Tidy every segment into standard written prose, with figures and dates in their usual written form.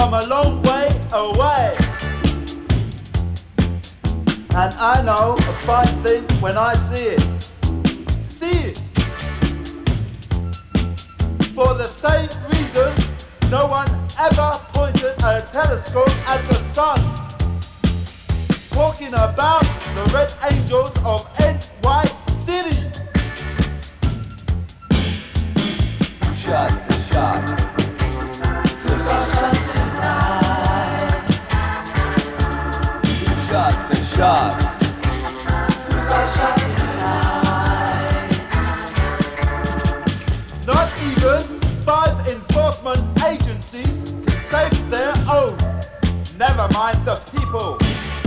from a long way away. And I know a fine thing when I see it. See it! For the same reason, no one ever pointed a telescope at the sun. Talking about the Red Angels of NY City. Shot the shot. Who got shot tonight? Shot the shot. Who got shot tonight? Not even 5 enforcement agencies can save their own. Never mind the people.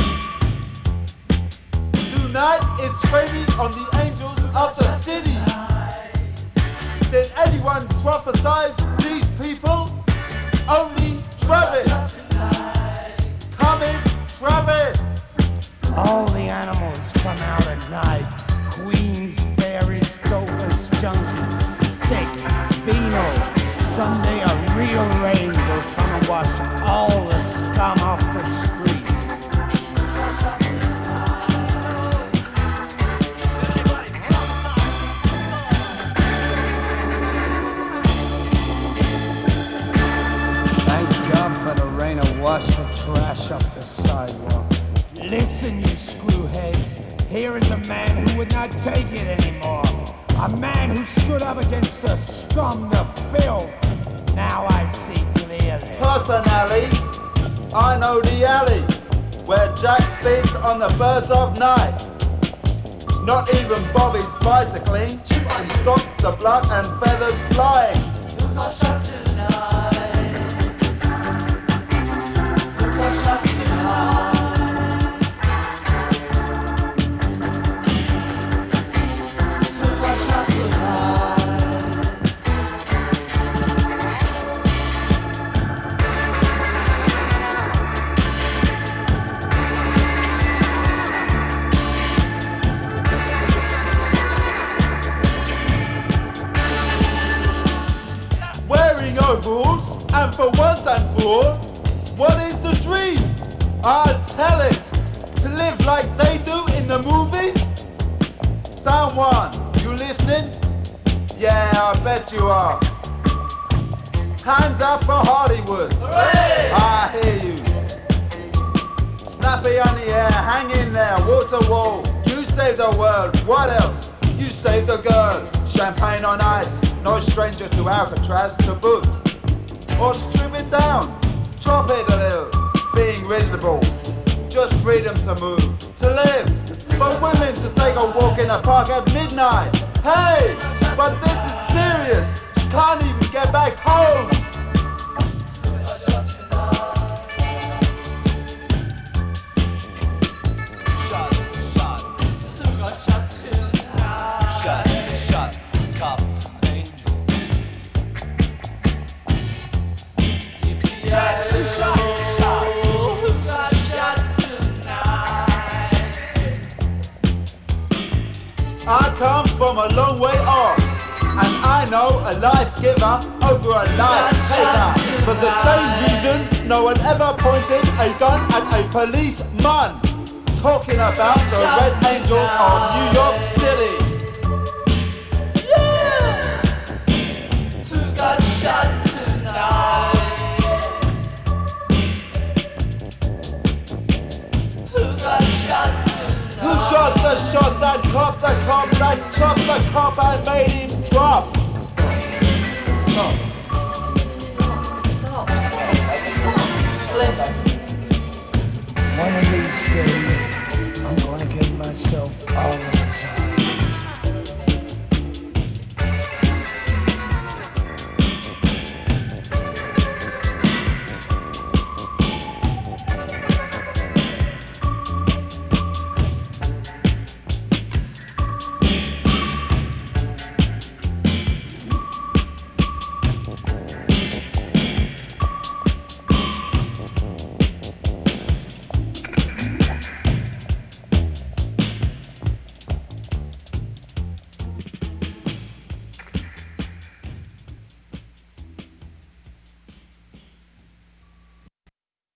Tonight it's raining on the angels of the city. Did anyone prophesize these people? Only Travis. Coming, Travis. All the animals come out at night. Queens, fairies, gophers, junkies, sick, vino. Someday a real rain will come and wash all the scum off the streets. Thank God for the rain to wash the trash off the sidewalk. Listen, you screwheads. Here is a man who would not take it anymore. A man who stood up against the scum, the filth. Now I see clearly. Personally, I know the alley where Jack feeds on the birds of night. Not even Bobby's bicycling can stop the blood and feathers flying. Who got shot tonight? Who got shot tonight? Who got shot tonight? Wearing overalls, and for once and for all, what is the dream? I'll tell it. To live like they do in the movies? Someone, you listening? Yeah, I bet you are. Hands up for Hollywood. Hooray! I hear you. Snappy on the air, hang in there, water wall. You save the world, what else? You save the girl. Champagne on ice, no stranger to Alcatraz to boot. Or strip it down, chop it a little, being reasonable. Just freedom to move, to live. For women to take a walk in the park at midnight. Hey, but this is serious. She can't even get back home. Shot, shot. Who got shot tonight? Shot, shot. Cop, angel. Yeah, who shot, shot. Who got shot tonight? I come from a long way off, and I know a life giver over a life taker. For the same reason, no one ever pointed a gun at a policeman. Talking about the Red Angel of New York City. Who got shot tonight? Who got shot tonight? Who shot the shot that cop that chopped the cop and made him drop? Stop. Stop. Stop. Stop. Stop. Listen.